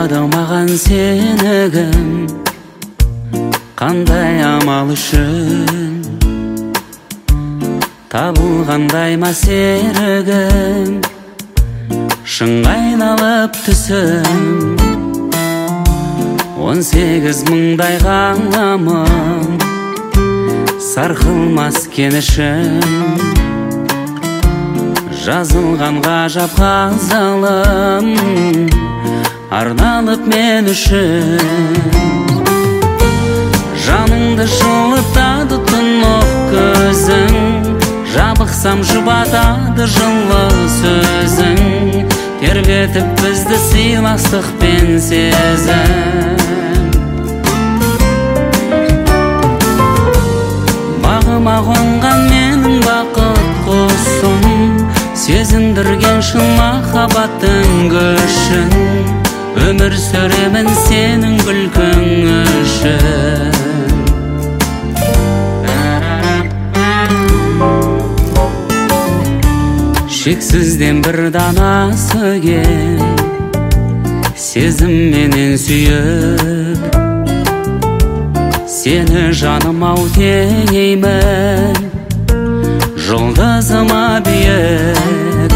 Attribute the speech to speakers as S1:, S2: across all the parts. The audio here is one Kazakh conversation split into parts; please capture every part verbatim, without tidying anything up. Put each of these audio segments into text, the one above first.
S1: Айтпады маған сені кім, қандай амал үшін табылғандай ма серігім, шыңға айналып түсім. Он сегіз мыңдай ғаламым, сарқылмас кенішім, жазылған ғажап ғазалым, арналып мен үшін. Жаныңды жылытады тұнық көзің, жабықсам жұбатады жылы сөзің, тербетіп бізді сыйластықпен сезім. Бағыма қонған менің бақыт құсым, сезіндірген шын махаббаттың күшін, өмір сүремін сенің күлкің үшін. Шексізден бір дана сөген, сезімменен сүйіп, сені жаным ау теңеймін, жұлдызыма биік.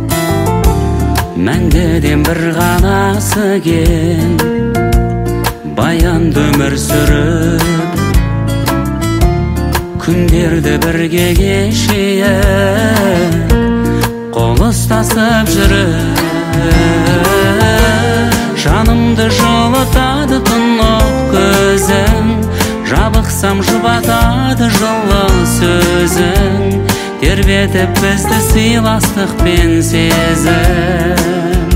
S1: Мәңгіден бір ғана сөген, баянды өмір сүріп, күндерді бірге кешейік, қол ұстасып жүріп. Жанымды жылытады тұнық көзің, жабықсам жұбатады жылы сөзің, тербетіп бізді сыйластықпен сезім.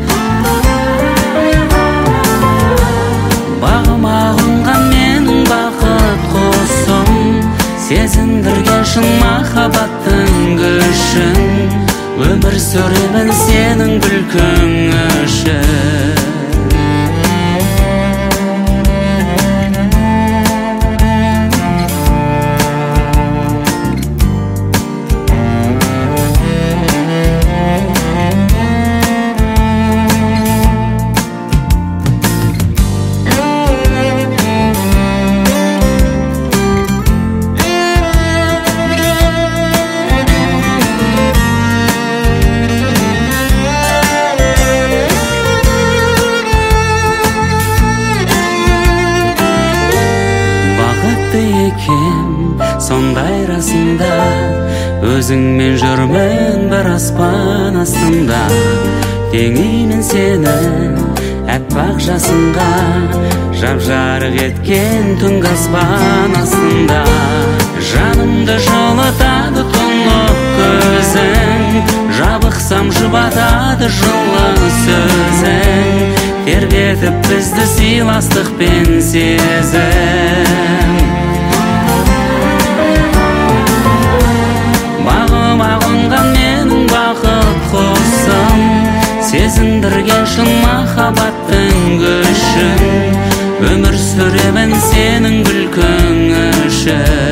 S1: Бағыма қонған менің бақыт құсым, сезіндірген шын махаббаттың күшін, өмір сүремін сенің күлкің үшін. Сондай расында өзіңмен жүрмін бір аспан астында, теңеймін сені әппақ жасынға, жап-жарық еткен түнгі аспан астында. Жанымды жылытады тұнық көзің, жабықсам жұбатады жылы сөзің, тербетіп бізді сыйластықпен сезім. Менің бақыт құсым, сезіндірген шын махаббаттың күшін, өмір сүремін сенің күлкің үшін.